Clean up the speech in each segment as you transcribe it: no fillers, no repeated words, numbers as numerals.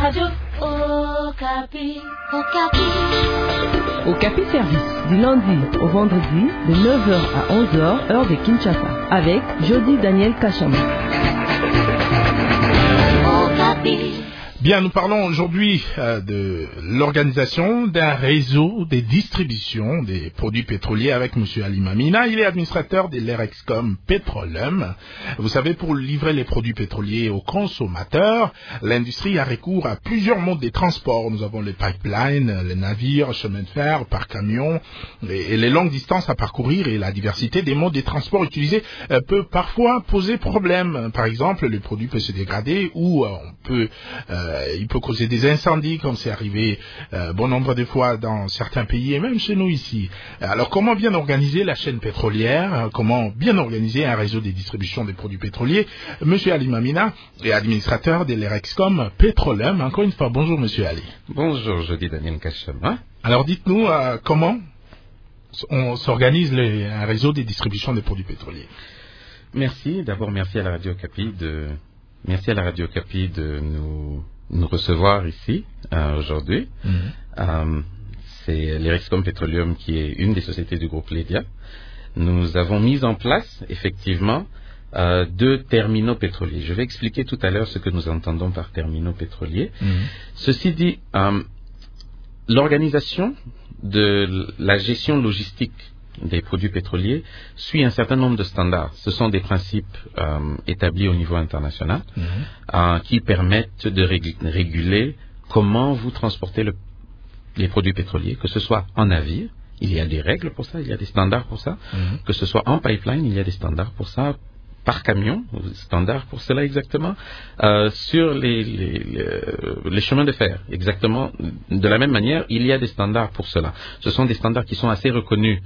Radio Okapi. Okapi. Okapi Service, du lundi au vendredi, de 9h à 11h, heure de Kinshasa, avec Jody Daniel Kachama. Okapi. Bien, nous parlons aujourd'hui de l'organisation d'un réseau de distribution des produits pétroliers avec M. Ali Mamina. Il est administrateur de l'Erexcom Petroleum. Vous savez, pour livrer les produits pétroliers aux consommateurs, l'industrie a recours à plusieurs modes de transport. Nous avons les pipelines, les navires, chemins de fer, par camion, et les longues distances à parcourir et la diversité des modes de transport utilisés peut parfois poser problème. Par exemple, le produit peut se dégrader ou il peut causer des incendies, comme c'est arrivé bon nombre de fois dans certains pays et même chez nous ici. Alors, comment bien organiser la chaîne pétrolière? Comment bien organiser un réseau de distribution des produits pétroliers? Monsieur Ali Mamina est administrateur de l'Erexcom Petroleum. Encore une fois, bonjour Monsieur Ali. Bonjour, Jody Daniel Kachama. Alors, dites-nous comment on s'organise un réseau de distribution des produits pétroliers. Merci. D'abord, merci à la Radio Okapi de nous recevoir ici aujourd'hui. C'est l'Erexcom Petroleum qui est une des sociétés du groupe Ledia. Nous avons mis en place effectivement 2 terminaux pétroliers. Je vais expliquer tout à l'heure ce que nous entendons par terminaux pétroliers. Ceci dit, l'organisation de la gestion logistique des produits pétroliers suit un certain nombre de standards. Ce sont des principes établis au niveau international qui permettent de réguler comment vous transportez les produits pétroliers, que ce soit en navire, il y a des règles pour ça, il y a des standards pour ça, que ce soit en pipeline, il y a des standards pour ça, par camion, standard pour cela exactement, sur les chemins de fer, exactement. De la même manière, il y a des standards pour cela. Ce sont des standards qui sont assez reconnus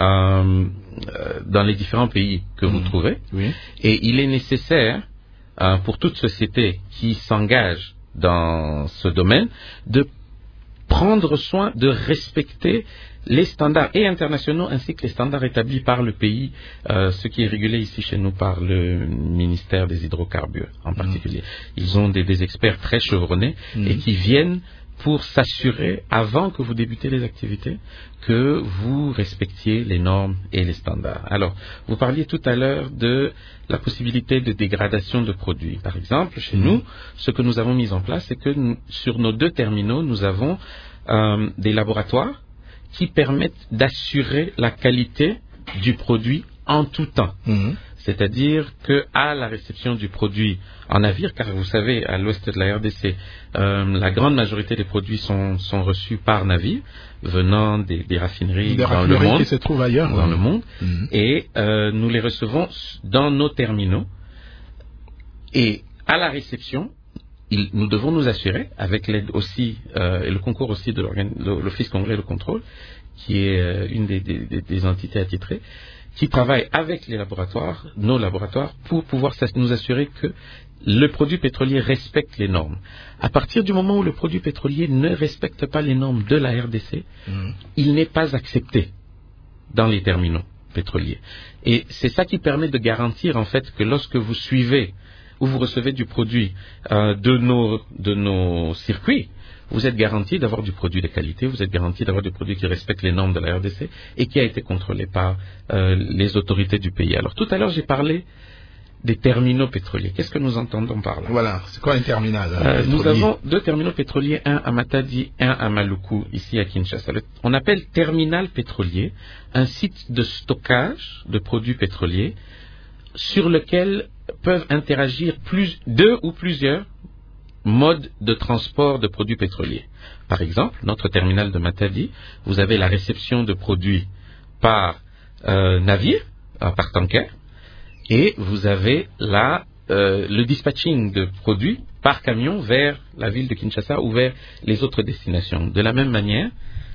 dans les différents pays que vous trouvez. Oui. Et il est nécessaire pour toute société qui s'engage dans ce domaine de prendre soin de respecter les standards et internationaux ainsi que les standards établis par le pays, ce qui est régulé ici chez nous par le ministère des hydrocarbures en particulier. Ils ont des experts très chevronnés et qui viennent pour s'assurer, avant que vous débutez les activités, que vous respectiez les normes et les standards. Alors, vous parliez tout à l'heure de la possibilité de dégradation de produits. Par exemple, chez nous, ce que nous avons mis en place, c'est que sur nos 2 terminaux, nous avons des laboratoires qui permettent d'assurer la qualité du produit en tout temps. C'est-à-dire qu'à la réception du produit en navire, car vous savez, à l'ouest de la RDC, la grande majorité des produits sont reçus par navire, venant des raffineries dans le monde, qui se trouvent ailleurs, dans le monde, et nous les recevons dans nos terminaux. Et à la réception, nous devons nous assurer, avec l'aide aussi et le concours aussi de l'Office congolais de contrôle, qui est une des entités attitrées, qui travaille avec les laboratoires, nos laboratoires, pour pouvoir nous assurer que le produit pétrolier respecte les normes. À partir du moment où le produit pétrolier ne respecte pas les normes de la RDC, il n'est pas accepté dans les terminaux pétroliers. Et c'est ça qui permet de garantir en fait que lorsque vous suivez ou vous recevez du produit de nos circuits, vous êtes garanti d'avoir du produit de qualité, vous êtes garanti d'avoir du produit qui respecte les normes de la RDC et qui a été contrôlé par les autorités du pays. Alors tout à l'heure, j'ai parlé des terminaux pétroliers. Qu'est-ce que nous entendons par là? Voilà, c'est quoi un terminal Nous avons 2 terminaux pétroliers, un à Matadi, un à Maluku, ici à Kinshasa. On appelle terminal pétrolier un site de stockage de produits pétroliers sur lequel peuvent interagir 2 ou plusieurs modes de transport de produits pétroliers. Par exemple, notre terminal de Matadi, vous avez la réception de produits par navire, par tanker, et vous avez le dispatching de produits par camion vers la ville de Kinshasa ou vers les autres destinations. De la même manière,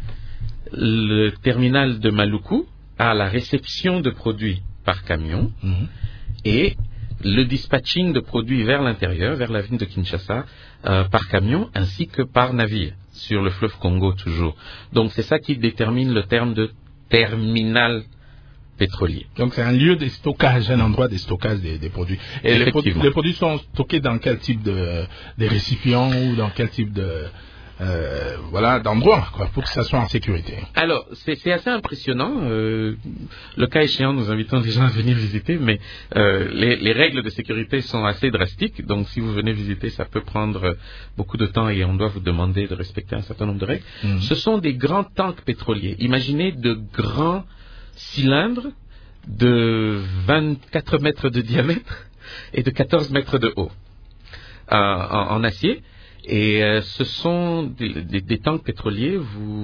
le terminal de Maluku a la réception de produits par camion et le dispatching de produits vers l'intérieur, vers la ville de Kinshasa, par camion ainsi que par navire, sur le fleuve Congo toujours. Donc c'est ça qui détermine le terme de terminal pétrolier. Donc c'est un lieu de stockage, un endroit de stockage des produits. Et les produits sont stockés dans quel type de récipients ou dans quel type de d'endroit, quoi, pour que ça soit en sécurité. Alors, c'est assez impressionnant. Le cas échéant, nous invitons les gens à venir visiter, mais les règles de sécurité sont assez drastiques. Donc, si vous venez visiter, ça peut prendre beaucoup de temps et on doit vous demander de respecter un certain nombre de règles. Ce sont des grands tanks pétroliers. Imaginez de grands cylindres de 24 mètres de diamètre et de 14 mètres de haut en acier. Et ce sont des tanks pétroliers.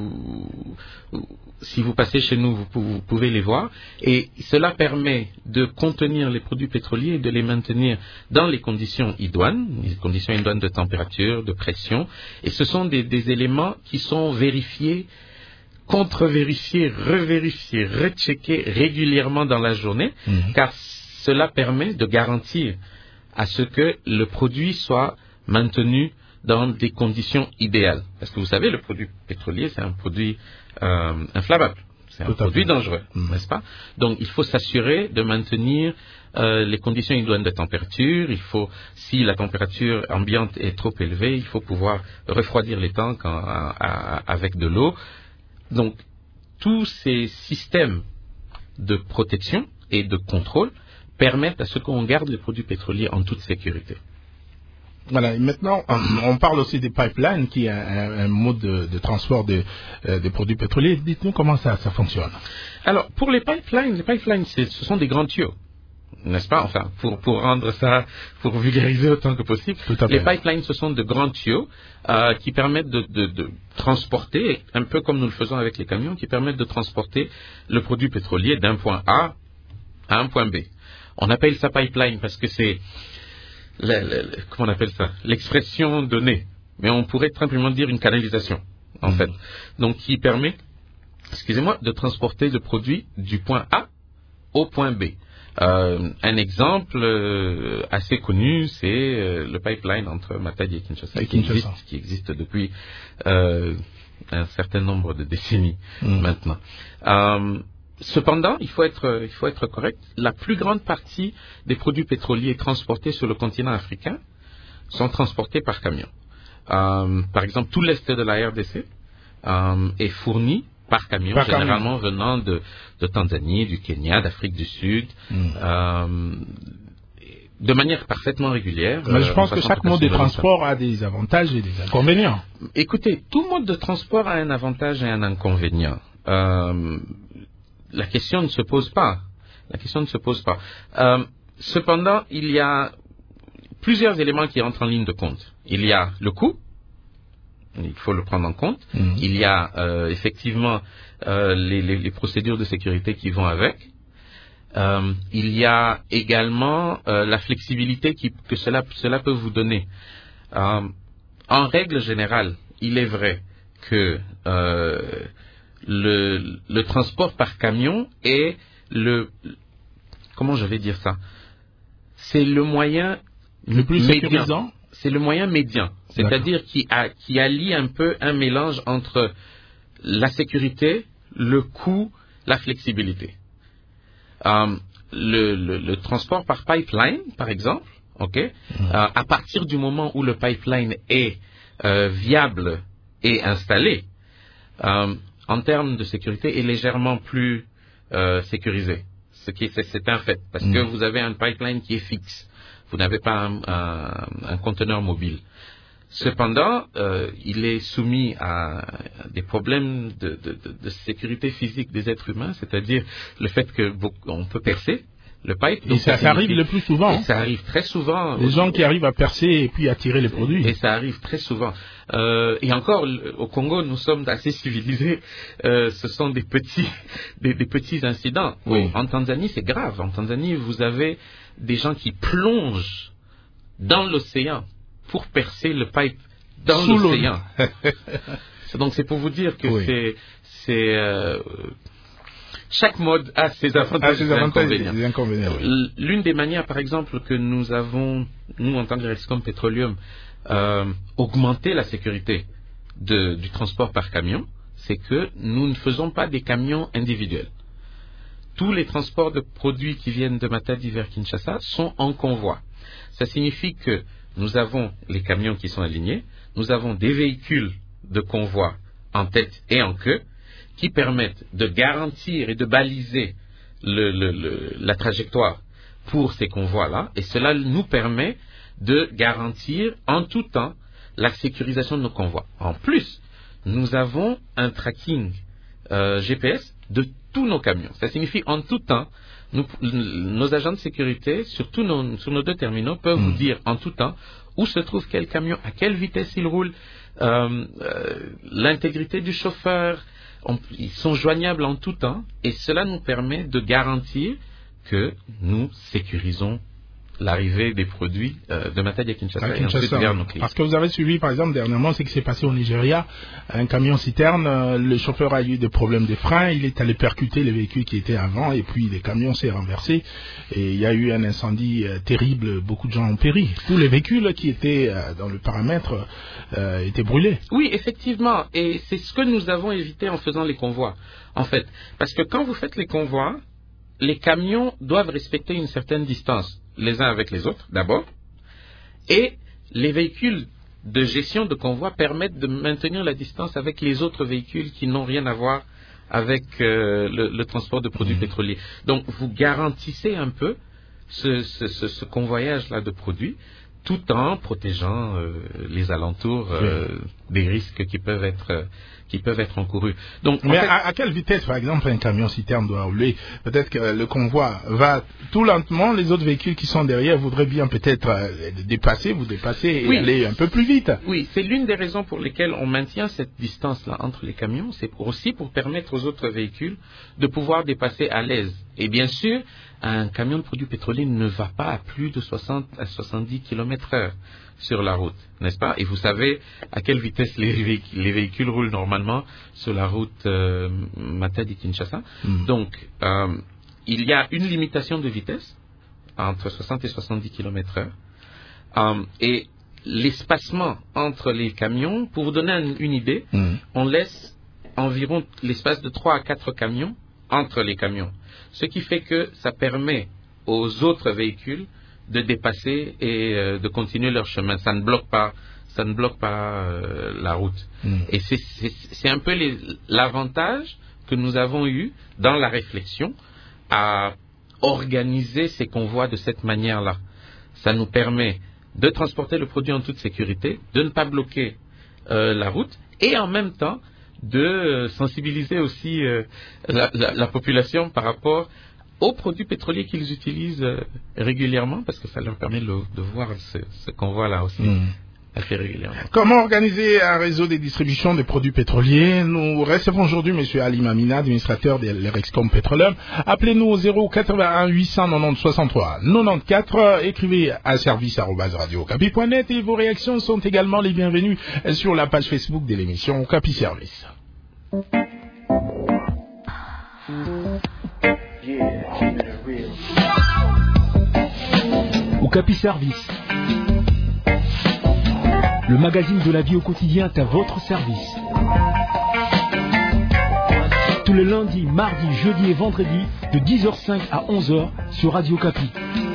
Si vous passez chez nous, vous pouvez les voir. Et cela permet de contenir les produits pétroliers et de les maintenir dans les conditions idoines, les conditions idoines de température, de pression. Et ce sont des éléments qui sont vérifiés, contre-vérifiés, revérifiés, recheckés régulièrement dans la journée, car cela permet de garantir à ce que le produit soit maintenu dans des conditions idéales. Parce que vous savez, le produit pétrolier, c'est un produit inflammable. C'est un produit dangereux, n'est-ce pas? Donc, il faut s'assurer de maintenir les conditions idoines de température. Il faut, si la température ambiante est trop élevée, il faut pouvoir refroidir les tanks avec de l'eau. Donc, tous ces systèmes de protection et de contrôle permettent à ce qu'on garde les produits pétroliers en toute sécurité. Voilà, et maintenant, on parle aussi des pipelines, qui est un mode de transport des produits pétroliers. Dites-nous comment ça fonctionne. Alors, pour les pipelines, ce sont des grands tuyaux, n'est-ce pas? Enfin, pour rendre ça, pour vulgariser autant que possible, les pipelines, ce sont de grands tuyaux qui permettent de transporter, un peu comme nous le faisons avec les camions, qui permettent de transporter le produit pétrolier d'un point A à un point B. On appelle ça pipeline parce que c'est comment on appelle ça? L'expression donnée. Mais on pourrait simplement dire une canalisation, en fait. Donc, qui permet, de transporter le produit du point A au point B. Un exemple assez connu, c'est le pipeline entre Matadi et Kinshasa, qui existe depuis un certain nombre de décennies maintenant. Cependant, il faut être correct. La plus grande partie des produits pétroliers transportés sur le continent africain sont transportés par camion. Par exemple, tout l'est de la RDC est fourni par camion, généralement venant de Tanzanie, du Kenya, d'Afrique du Sud, de manière parfaitement régulière. Mais je pense que chaque mode de transport a des avantages et des inconvénients. Écoutez, tout mode de transport a un avantage et un inconvénient. La question ne se pose pas. Cependant, il y a plusieurs éléments qui entrent en ligne de compte. Il y a le coût, il faut le prendre en compte. Il y a effectivement les procédures de sécurité qui vont avec. Il y a également la flexibilité que cela peut vous donner. En règle générale, il est vrai que le transport par camion est comment je vais dire ça? C'est le moyen le plus sécurisant. C'est le moyen médian, c'est-à-dire qui allie un peu un mélange entre la sécurité, le coût, la flexibilité. Le transport par pipeline, par exemple, à partir du moment où le pipeline est viable et installé, en termes de sécurité, est légèrement plus sécurisé. C'est un fait, parce que vous avez un pipeline qui est fixe. Vous n'avez pas un conteneur mobile. Cependant, il est soumis à des problèmes de sécurité physique des êtres humains, c'est-à-dire le fait qu'on peut percer le pipe. Et ça arrive le plus souvent. Et ça arrive très souvent. Les gens qui arrivent à percer et puis à tirer les produits. Et ça arrive très souvent. Et encore, au Congo, nous sommes assez civilisés. Ce sont des petits incidents. Oui. En Tanzanie, c'est grave. En Tanzanie, vous avez des gens qui plongent dans l'océan pour percer le pipe dans l'océan. Donc c'est pour vous dire que chaque mode a ses avantages et ses inconvénients. L'une des manières, par exemple, que nous avons, nous en tant que REXCOM Petroleum, augmenter la sécurité du transport par camion, c'est que nous ne faisons pas des camions individuels. tous les transports de produits qui viennent de Matadi vers Kinshasa sont en convoi. Ça signifie que nous avons les camions qui sont alignés, nous avons des véhicules de convoi en tête et en queue qui permettent de garantir et de baliser la trajectoire pour ces convois-là, et cela nous permet de garantir en tout temps la sécurisation de nos convois. En plus, nous avons un tracking GPS de tous nos camions. Ça signifie en tout temps, nos agents de sécurité sur nos 2 terminaux peuvent vous dire en tout temps où se trouve quel camion, à quelle vitesse il roule, l'intégrité du chauffeur. Ils sont joignables en tout temps, et cela nous permet de garantir que nous sécurisons l'arrivée des produits de Matadi à Kinshasa et ensuite vers nos clients. Parce que vous avez suivi, par exemple, dernièrement, ce qui s'est passé au Nigeria. Un camion citerne, le chauffeur a eu des problèmes de frein, il est allé percuter les véhicules qui étaient avant, et puis le camion s'est renversé, et il y a eu un incendie terrible, beaucoup de gens ont péri. Tous les véhicules qui étaient dans le paramètre étaient brûlés. Oui, effectivement, et c'est ce que nous avons évité en faisant les convois, en fait. Parce que quand vous faites les convois, les camions doivent respecter une certaine distance, les uns avec les autres, d'abord, et les véhicules de gestion de convoi permettent de maintenir la distance avec les autres véhicules qui n'ont rien à voir avec le transport de produits pétroliers. Donc, vous garantissez un peu ce convoyage-là de produits, tout en protégeant les alentours des risques qui peuvent être encourus. Donc, mais à quelle vitesse, par exemple, un camion citerne doit rouler? Peut-être que le convoi va tout lentement, les autres véhicules qui sont derrière voudraient bien peut-être vous dépasser et aller un peu plus vite. Oui, c'est l'une des raisons pour lesquelles on maintient cette distance-là entre les camions. C'est aussi pour permettre aux autres véhicules de pouvoir dépasser à l'aise. Et bien sûr, un camion de produits pétroliers ne va pas à plus de 60 à 70 km/h sur la route, n'est-ce pas? Et vous savez à quelle vitesse les véhicules roulent normalement sur la route Matadi-Kinshasa. Donc, il y a une limitation de vitesse entre 60 et 70 km/h. Et l'espacement entre les camions, pour vous donner une idée, on laisse environ l'espace de 3 à 4 camions entre les camions. Ce qui fait que ça permet aux autres véhicules de dépasser et de continuer leur chemin. Ça ne bloque pas la route. Et c'est un peu l'avantage que nous avons eu dans la réflexion à organiser ces convois de cette manière-là. Ça nous permet de transporter le produit en toute sécurité, de ne pas bloquer la route, et en même temps de sensibiliser aussi la population par rapport aux produits pétroliers qu'ils utilisent régulièrement, parce que ça leur permet de voir ce convoi-là aussi assez régulièrement. Comment organiser un réseau de distribution de produits pétroliers? Nous recevons aujourd'hui M. Ali Mamina, administrateur de l'Erexcom Petroleum. Appelez-nous au 081 890 63 94. Écrivez à service@radiocapi.net et vos réactions sont également les bienvenues sur la page Facebook de l'émission Okapi Service. Okapi Service, le magazine de la vie au quotidien est à votre service. Tous les lundis, mardis, jeudis et vendredis de 10h05 à 11h sur Radio Okapi.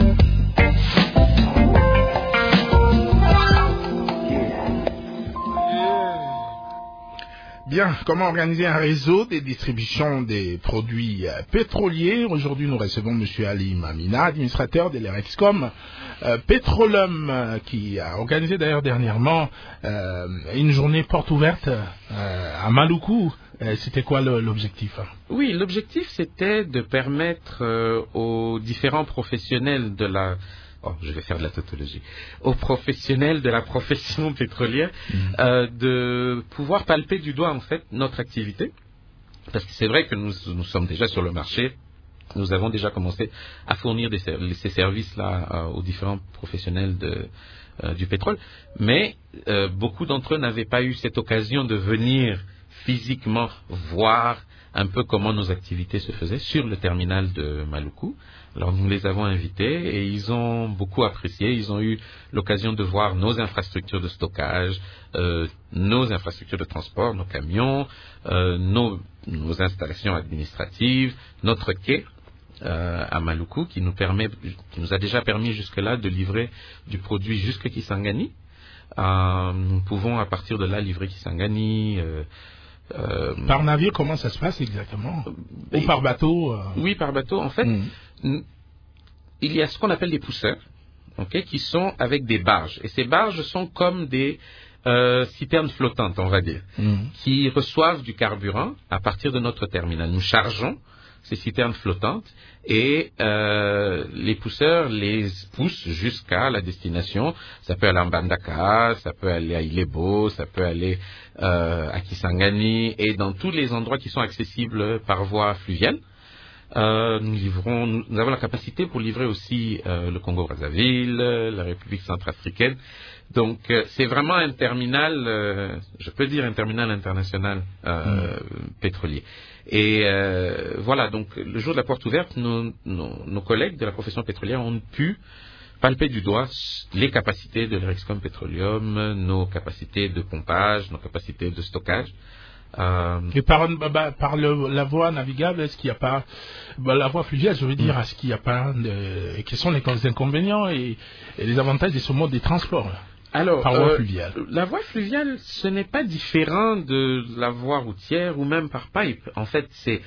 Bien, comment organiser un réseau de distribution des produits pétroliers? Aujourd'hui, nous recevons M. Ali Mamina, administrateur de l'Erexcom Petroleum, qui a organisé d'ailleurs dernièrement une journée porte ouverte à Maluku. C'était quoi l'objectif? Oui, l'objectif c'était de permettre aux différents professionnels de la... je vais faire de la tautologie. Aux professionnels de la profession pétrolière de pouvoir palper du doigt en fait notre activité, parce que c'est vrai que nous sommes déjà sur le marché. Nous avons déjà commencé à fournir ces services-là aux différents professionnels du pétrole, mais beaucoup d'entre eux n'avaient pas eu cette occasion de venir physiquement voir un peu comment nos activités se faisaient sur le terminal de Maluku. Alors nous les avons invités et ils ont beaucoup apprécié. Ils ont eu l'occasion de voir nos infrastructures de stockage, nos infrastructures de transport, nos camions, nos installations administratives, notre quai. à Maluku, qui nous a déjà permis jusque-là de livrer du produit jusque Kisangani. Nous pouvons à partir de là livrer Kisangani. Par navire, comment ça se passe exactement? Ou par bateau? Oui, par bateau. En fait, il y a ce qu'on appelle des pousseurs, qui sont avec des barges. Et ces barges sont comme des citernes flottantes, on va dire, qui reçoivent du carburant à partir de notre terminal. Nous chargeons ces citernes flottantes et les pousseurs les poussent jusqu'à la destination. Ça peut aller à Mbandaka, ça peut aller à Ilebo, ça peut aller à Kisangani et dans tous les endroits qui sont accessibles par voie fluviale. Nous avons la capacité pour livrer aussi le Congo-Brazzaville, la République centrafricaine. Donc c'est vraiment un terminal, je peux dire un terminal international pétrolier. Et voilà, donc le jour de la porte ouverte, nos collègues de la profession pétrolière ont pu palper du doigt les capacités de l'Erexcom Petroleum, nos capacités de pompage, nos capacités de stockage. Et par la voie navigable, est-ce qu'il n'y a pas la voie fluviale, je veux dire, est-ce qu'il n'y a pas quels sont les inconvénients et les avantages de ce mode de transport là? Alors, par voie fluviale. La voie fluviale, ce n'est pas différent de la voie routière ou même par pipe. En fait,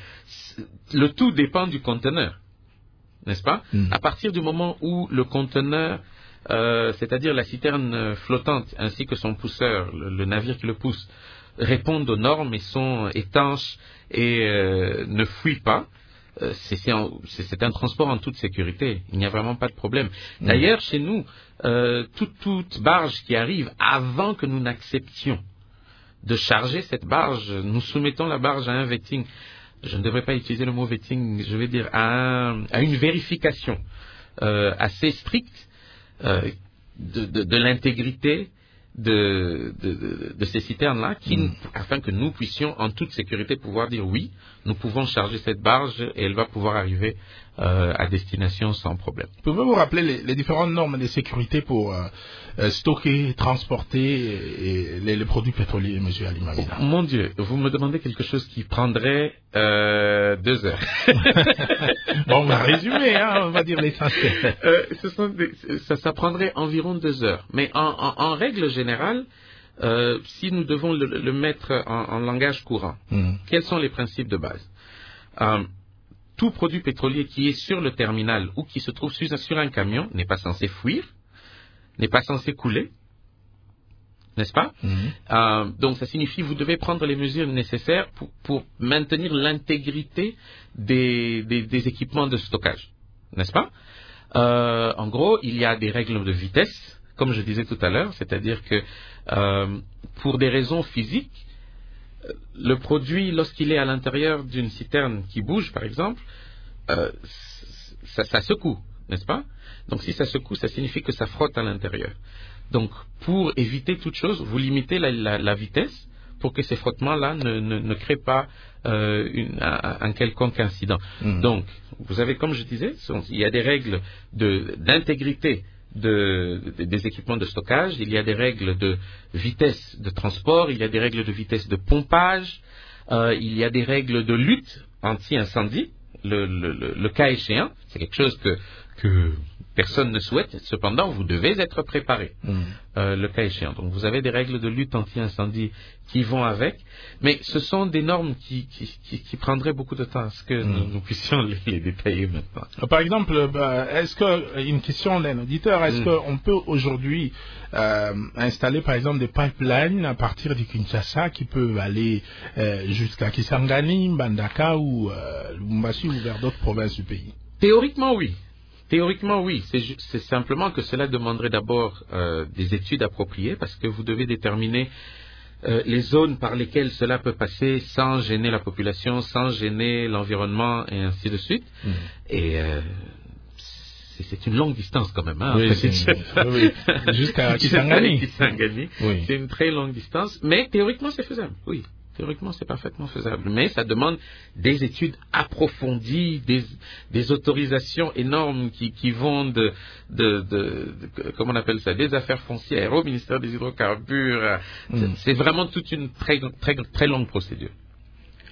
le tout dépend du conteneur, n'est-ce pas? À partir du moment où le conteneur, c'est-à-dire la citerne flottante ainsi que son pousseur, le navire qui le pousse, répondent aux normes et sont étanches et ne fuient pas, c'est un transport en toute sécurité. Il n'y a vraiment pas de problème. D'ailleurs, chez nous, toute barge qui arrive, avant que nous n'acceptions de charger cette barge, nous soumettons la barge à un vetting. Je ne devrais pas utiliser le mot vetting, je vais dire à une vérification assez stricte de l'intégrité de ces citernes-là, afin que nous puissions en toute sécurité pouvoir dire oui, nous pouvons charger cette barge et elle va pouvoir arriver à destination sans problème. Pouvez-vous rappeler les différentes normes de sécurité pour stocker, transporter les produits pétroliers, M. Ali Mamina? Mon Dieu, vous me demandez quelque chose qui prendrait 2 heures. Bon, on va résumer, on va dire l'essentiel. Ça prendrait environ 2 heures. Mais en règle générale, si nous devons le mettre en langage courant, quels sont les principes de base? Tout produit pétrolier qui est sur le terminal ou qui se trouve sur un camion n'est pas censé fuir, n'est pas censé couler, n'est-ce pas? Donc ça signifie que vous devez prendre les mesures nécessaires pour maintenir l'intégrité des équipements de stockage, n'est-ce pas? En gros, il y a des règles de vitesse, comme je disais tout à l'heure, c'est-à-dire que pour des raisons physiques, le produit, lorsqu'il est à l'intérieur d'une citerne qui bouge, par exemple, ça secoue, n'est-ce pas? Donc si ça secoue, ça signifie que ça frotte à l'intérieur. Donc pour éviter toute chose, vous limitez la vitesse pour que ces frottements-là ne créent pas un quelconque incident. Donc, vous avez, comme je disais, il y a des règles d'intégrité des équipements de stockage, il y a des règles de vitesse de transport, il y a des règles de vitesse de pompage, il y a des règles de lutte anti-incendie, le cas échéant. C'est quelque chose que personne ne souhaite, cependant vous devez être préparé, le cas échéant. Donc vous avez des règles de lutte anti-incendie qui vont avec, mais ce sont des normes qui prendraient beaucoup de temps. Est-ce que nous puissions les détailler maintenant? Par exemple, est-ce que, une question d'un auditeur, est-ce qu'on peut aujourd'hui installer par exemple des pipelines à partir du Kinshasa qui peuvent aller jusqu'à Kisangani, Mbandaka ou Lubumbashi ou vers d'autres provinces du pays? Théoriquement oui. Théoriquement, oui. C'est simplement que cela demanderait d'abord des études appropriées parce que vous devez déterminer les zones par lesquelles cela peut passer sans gêner la population, sans gêner l'environnement et ainsi de suite. Et c'est une longue distance quand même. Oui, jusqu'à Kisangani. Oui. C'est une très longue distance, mais théoriquement c'est faisable, oui. Théoriquement, c'est parfaitement faisable, mais ça demande des études approfondies, des autorisations énormes qui vont de comment on appelle ça, des affaires foncières au ministère des hydrocarbures. C'est vraiment toute une très, très, très longue procédure.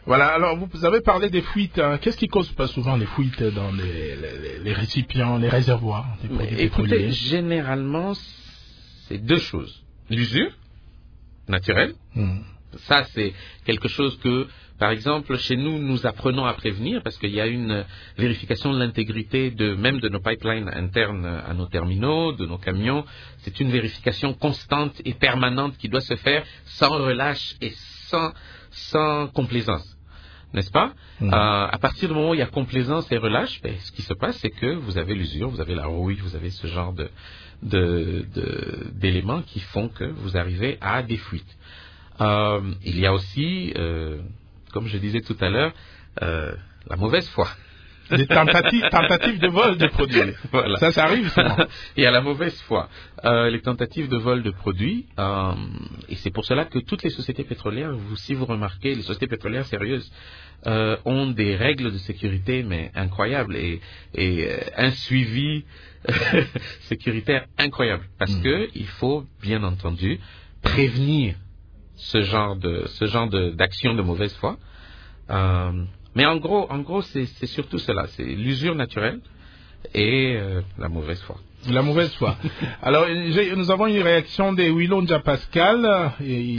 Voilà, alors vous avez parlé des fuites. Qu'est-ce qui cause pas souvent les fuites dans les récipients, les réservoirs des produits pétroliers? Écoutez, généralement, c'est deux choses. L'usure naturelle. Ça, c'est quelque chose que, par exemple, chez nous, nous apprenons à prévenir parce qu'il y a une vérification de l'intégrité même de nos pipelines internes à nos terminaux, de nos camions. C'est une vérification constante et permanente qui doit se faire sans relâche et sans complaisance. N'est-ce pas? À partir du moment où il y a complaisance et relâche, ce qui se passe, c'est que vous avez l'usure, vous avez la rouille, vous avez ce genre d'éléments qui font que vous arrivez à des fuites. Il y a aussi, comme je disais tout à l'heure, la mauvaise foi. Des tentatives de vol de produits. Voilà. Ça arrive souvent. Il y a la mauvaise foi. Les tentatives de vol de produits, et c'est pour cela que toutes les sociétés pétrolières, si vous remarquez, les sociétés pétrolières sérieuses ont des règles de sécurité mais incroyables et un suivi sécuritaire incroyable. Parce que il faut bien entendu prévenir ce genre d'action de mauvaise foi. Mais en gros, c'est surtout cela, c'est l'usure naturelle et la mauvaise foi. La mauvaise foi. Alors, nous avons une réaction de Wilonja Pascal.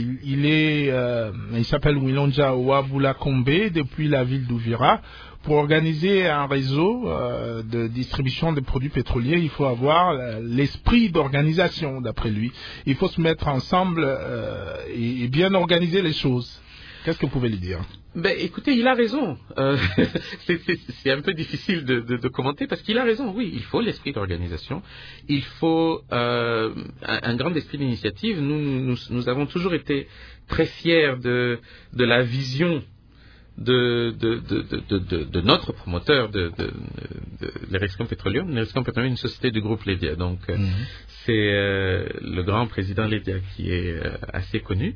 Il s'appelle Wilonja Wabula Kombe depuis la ville d'Uvira. Pour organiser un réseau de distribution des produits pétroliers, il faut avoir l'esprit d'organisation, d'après lui. Il faut se mettre ensemble et bien organiser les choses. Qu'est-ce que vous pouvez lui dire? Écoutez, il a raison. C'est un peu difficile de commenter parce qu'il a raison. Oui, il faut l'esprit d'organisation. Il faut un grand esprit d'initiative. Nous avons toujours été très fiers de la vision de notre promoteur de l'Erecom Petroleum. L'Erecom Petroleum est une société du groupe Ledia. Donc, c'est le grand président Ledia qui est assez connu.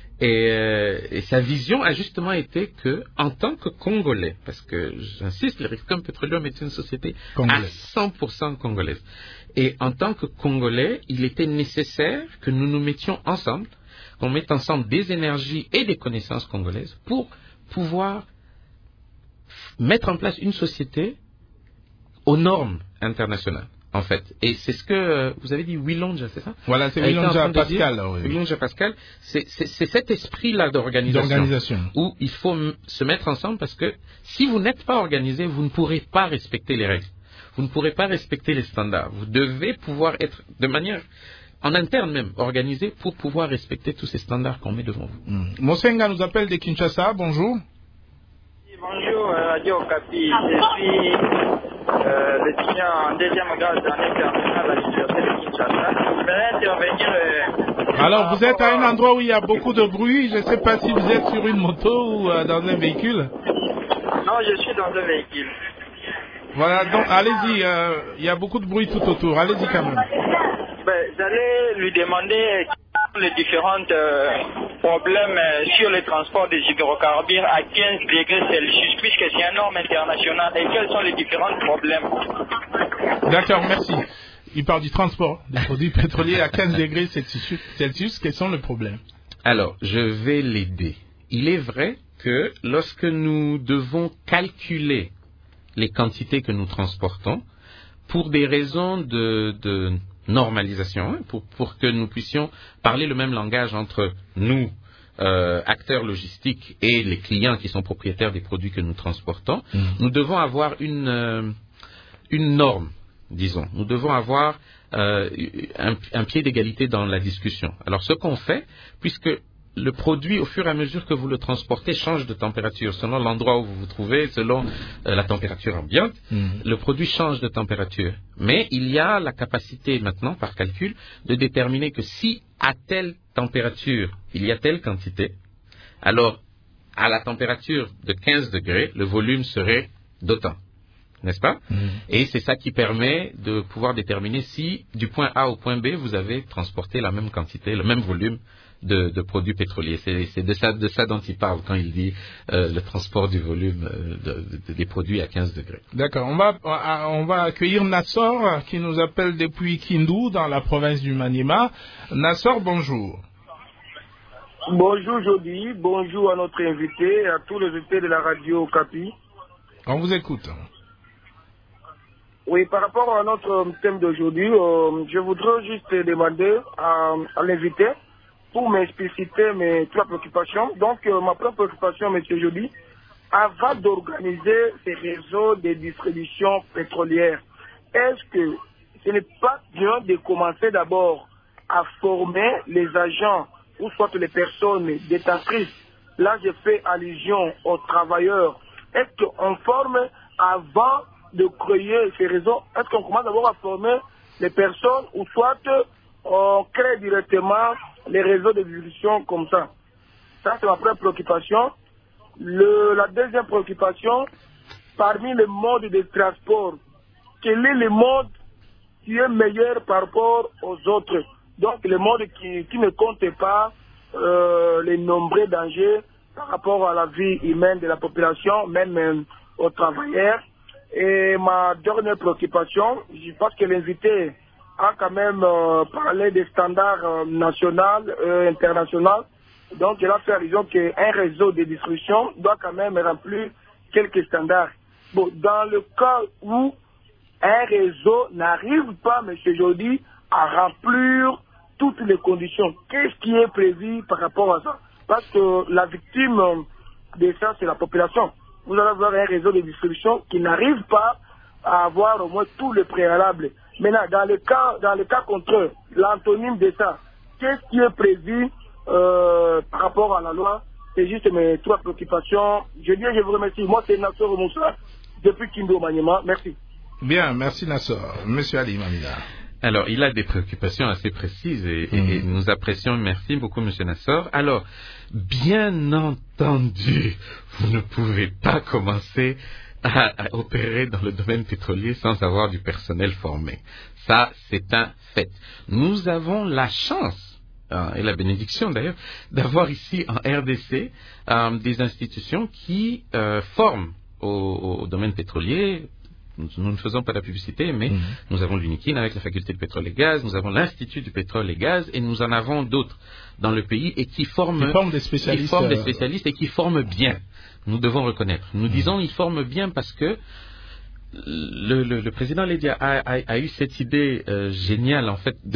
Et sa vision a justement été que, en tant que Congolais, parce que j'insiste, l'Erecom Petroleum est une société à 100% congolaise. Et en tant que Congolais, il était nécessaire que nous nous mettions ensemble, qu'on mette ensemble des énergies et des connaissances congolaises pour pouvoir mettre en place une société aux normes internationales. En fait. Et c'est ce que vous avez dit, Wilonja, c'est ça? Voilà, c'est Wilonja Pascal. Wilonja Pascal, c'est cet esprit-là d'organisation où il faut se mettre ensemble parce que si vous n'êtes pas organisé, vous ne pourrez pas respecter les règles. Vous ne pourrez pas respecter les standards. Vous devez pouvoir être de manière, en interne même, organisé pour pouvoir respecter tous ces standards qu'on met devant vous. Mosenga nous appelle de Kinshasa. Bonjour. Bonjour, Radio Okapi. Je suis l'étudiant en deuxième grade en international à l'université de Kinshasa. Je voudrais intervenir. Alors, vous êtes à un endroit où il y a beaucoup de bruit. Je ne sais pas si vous êtes sur une moto ou dans un véhicule. Non, je suis dans un véhicule. Voilà, donc allez-y. Il y a beaucoup de bruit tout autour. Allez-y quand même. J'allais lui demander les différents problèmes sur le transport des hydrocarbures à 15 degrés Celsius, puisque c'est une norme internationale. Et quels sont les différents problèmes? D'accord, merci. Il parle du transport des produits pétroliers à 15 degrés Celsius. Quels sont les problèmes? Alors, je vais l'aider. Il est vrai que lorsque nous devons calculer les quantités que nous transportons, pour des raisons de normalisation, pour que nous puissions parler le même langage entre nous, acteurs logistiques, et les clients qui sont propriétaires des produits que nous transportons, nous devons avoir une norme, disons. Nous devons avoir un pied d'égalité dans la discussion. Alors ce qu'on fait, puisque le produit, au fur et à mesure que vous le transportez, change de température. Selon l'endroit où vous vous trouvez, selon la température ambiante, le produit change de température. Mais il y a la capacité maintenant, par calcul, de déterminer que si à telle température, il y a telle quantité, alors à la température de 15 degrés, le volume serait d'autant. N'est-ce pas? Et c'est ça qui permet de pouvoir déterminer si, du point A au point B, vous avez transporté la même quantité, le même volume de produits pétroliers. C'est de ça dont il parle quand il dit le transport du volume des produits à 15 degrés. D'accord. On va accueillir Nassor qui nous appelle depuis Kindu dans la province du Maniema. Nassor, bonjour. Bonjour Jody, bonjour à notre invité et à tous les invités de la radio Okapi. On vous écoute. Oui, par rapport à notre thème d'aujourd'hui, je voudrais juste demander à l'invité pour m'expliciter mes 3 préoccupations. Donc, ma première préoccupation, M. Jody, avant d'organiser ces réseaux de distribution pétrolière, est-ce que ce n'est pas bien de commencer d'abord à former les agents ou soit les personnes détentrices? Là, je fais allusion aux travailleurs. Est-ce qu'on forme avant de créer ces réseaux? Est-ce qu'on commence d'abord à former les personnes ou soit on crée directement les réseaux de distribution comme ça? Ça, c'est ma première préoccupation. La deuxième préoccupation, parmi les modes de transport, quel est le mode qui est meilleur par rapport aux autres? Donc, le mode qui ne compte pas les nombreux dangers par rapport à la vie humaine de la population, même aux travailleurs. Et ma dernière préoccupation, je pense que l'invité a quand même parlé des standards nationaux et internationaux. Donc, il a fait allusion qu'un réseau de distribution doit quand même remplir quelques standards. Bon, dans le cas où un réseau n'arrive pas, M. Jody, à remplir toutes les conditions, qu'est-ce qui est prévu par rapport à ça? Parce que la victime de ça, c'est la population. Vous allez avoir un réseau de distribution qui n'arrive pas à avoir au moins tous les préalables. Maintenant, dans le cas contraire, l'antonyme de ça, qu'est-ce qui est prévu par rapport à la loi? C'est juste mes 3 préoccupations. Je vous remercie. Moi, c'est Nassor Moussa, depuis Kindo Maniema. Merci. Bien, merci Nassor. Monsieur Ali Mamina. Alors, il a des préoccupations assez précises et nous apprécions. Merci beaucoup, Monsieur Nassor. Alors, bien entendu, vous ne pouvez pas commencer à opérer dans le domaine pétrolier sans avoir du personnel formé. Ça, c'est un fait. Nous avons la chance, et la bénédiction d'ailleurs, d'avoir ici en RDC des institutions qui forment au domaine pétrolier. Nous ne faisons pas de la publicité, mais nous avons l'UNIKIN avec la faculté de pétrole et gaz, nous avons l'Institut du pétrole et gaz, et nous en avons d'autres dans le pays et qui forment des spécialistes et qui forment bien. Nous devons reconnaître. Nous disons ils forment bien parce que le président Lédia a eu cette idée géniale en fait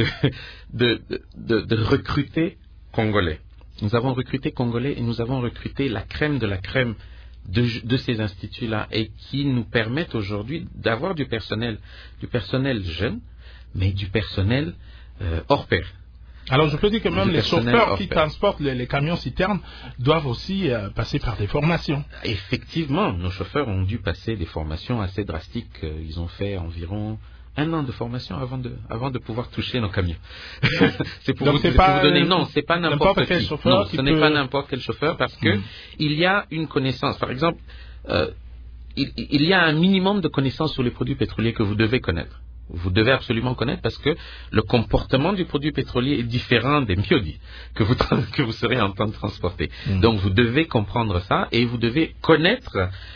de recruter Congolais. Nous avons recruté Congolais et nous avons recruté la crème de la crème de ces instituts-là et qui nous permettent aujourd'hui d'avoir du personnel jeune, mais du personnel hors pair. Alors je peux dire que même les chauffeurs qui transportent les camions citernes doivent aussi passer par des formations. Effectivement, nos chauffeurs ont dû passer des formations assez drastiques. Ils ont fait environ 1 an de formation avant de pouvoir toucher nos camions. C'est pour vous donner. Non, c'est pas n'importe quel chauffeur. Non, ce n'est pas n'importe quel chauffeur parce que il y a une connaissance. Par exemple, il y a un minimum de connaissances sur les produits pétroliers que vous devez connaître. Vous devez absolument connaître parce que le comportement du produit pétrolier est différent des biodis que vous serez en train de transporter. Donc vous devez comprendre ça et vous devez connaître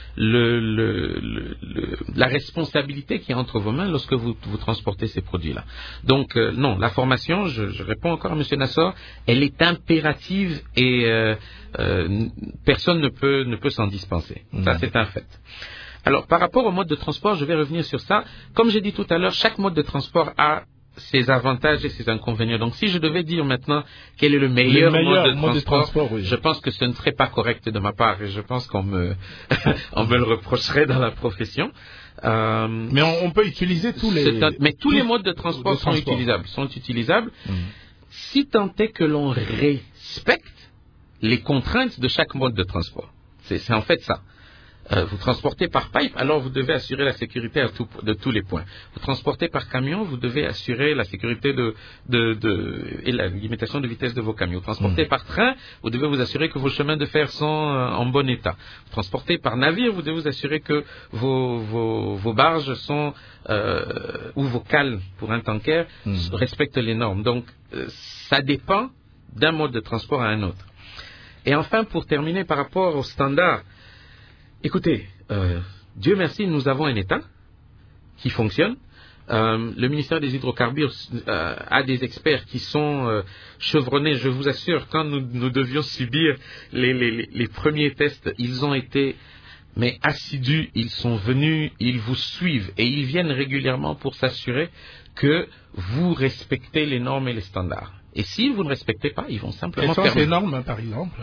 la responsabilité qui est entre vos mains lorsque vous transportez ces produits-là. Donc non, la formation, je réponds encore à M. Nassor, elle est impérative et personne ne peut s'en dispenser. Ça c'est un fait. Alors, par rapport au mode de transport, je vais revenir sur ça. Comme j'ai dit tout à l'heure, chaque mode de transport a ses avantages et ses inconvénients. Donc, si je devais dire maintenant quel est le meilleur mode de transport, oui. Je pense que ce ne serait pas correct de ma part et je pense qu'on me le reprocherait dans la profession. Mais on peut utiliser tous les modes de transport sont utilisables. Si tant est que l'on respecte les contraintes de chaque mode de transport. C'est en fait ça. Vous transportez par pipe, alors vous devez assurer la sécurité de tous les points. Vous transportez par camion, vous devez assurer la sécurité et la limitation de vitesse de vos camions. Vous transportez par train, vous devez vous assurer que vos chemins de fer sont en bon état. Vous transportez par navire, vous devez vous assurer que vos barges sont ou vos cales pour un tanker respectent les normes. Donc ça dépend d'un mode de transport à un autre. Et enfin, pour terminer par rapport aux standards, écoutez, Dieu merci, nous avons un État qui fonctionne. Le ministère des Hydrocarbures a des experts qui sont chevronnés. Je vous assure, quand nous devions subir les premiers tests, ils ont été assidus, ils sont venus, ils vous suivent et ils viennent régulièrement pour s'assurer que vous respectez les normes et les standards. Et si vous ne respectez pas, ils vont simplement fermer. Quelles sont ces normes, par exemple?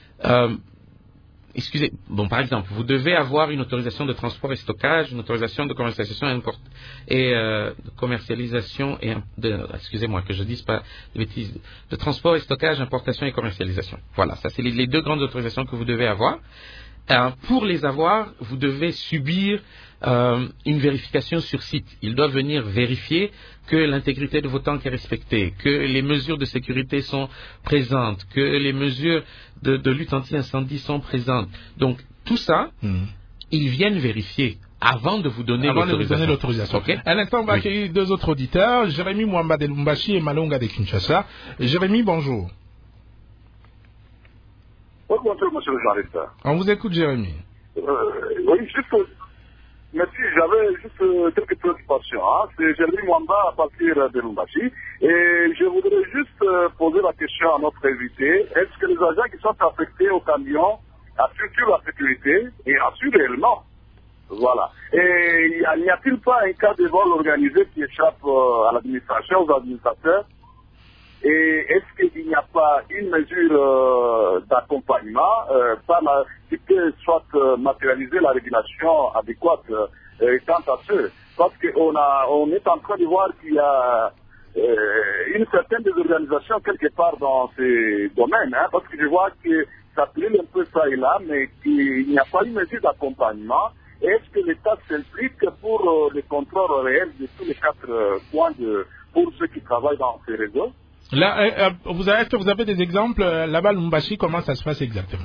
Par exemple, vous devez avoir une autorisation de transport et stockage, une autorisation de commercialisation excusez-moi que je dise pas de bêtises, de transport et stockage, importation et commercialisation. Voilà, ça c'est les deux grandes autorisations que vous devez avoir. Pour les avoir, vous devez subir une vérification sur site. Ils doivent venir vérifier que l'intégrité de vos tanks est respectée, que les mesures de sécurité sont présentes, que les mesures de lutte anti-incendie sont présentes. Donc, tout ça, ils viennent vérifier avant de vous donner l'autorisation. Okay. À l'instant, on va accueillir deux autres auditeurs, Jérémy Mwamba de Lumbashi et Malonga de Kinshasa. Jérémy, bonjour. Bonjour, monsieur le journaliste. On vous écoute, Jérémy. Oui, merci, j'avais juste quelques préoccupations. C'est Jérémy Mwamba à partir de Lumbashi. Et je voudrais juste poser la question à notre invité. Est-ce que les agents qui sont affectés au camion assurent la sécurité et assurent réellement? Voilà. Et n'y a-t-il pas un cas de vol organisé qui échappe à l'administration, aux administrateurs? Et est-ce qu'il n'y a pas une mesure d'accompagnement qui peut soit matérialiser la régulation adéquate quant à ce? Parce qu'on est en train de voir qu'il y a une certaine désorganisation quelque part dans ces domaines, parce que je vois que ça brûle un peu ça et là, mais qu'il n'y a pas une mesure d'accompagnement. Est-ce que l'État s'implique pour le contrôle réel de tous les 4 points pour ceux qui travaillent dans ces réseaux? Là, est-ce que vous avez des exemples là-bas, Lumbashi, comment ça se passe exactement?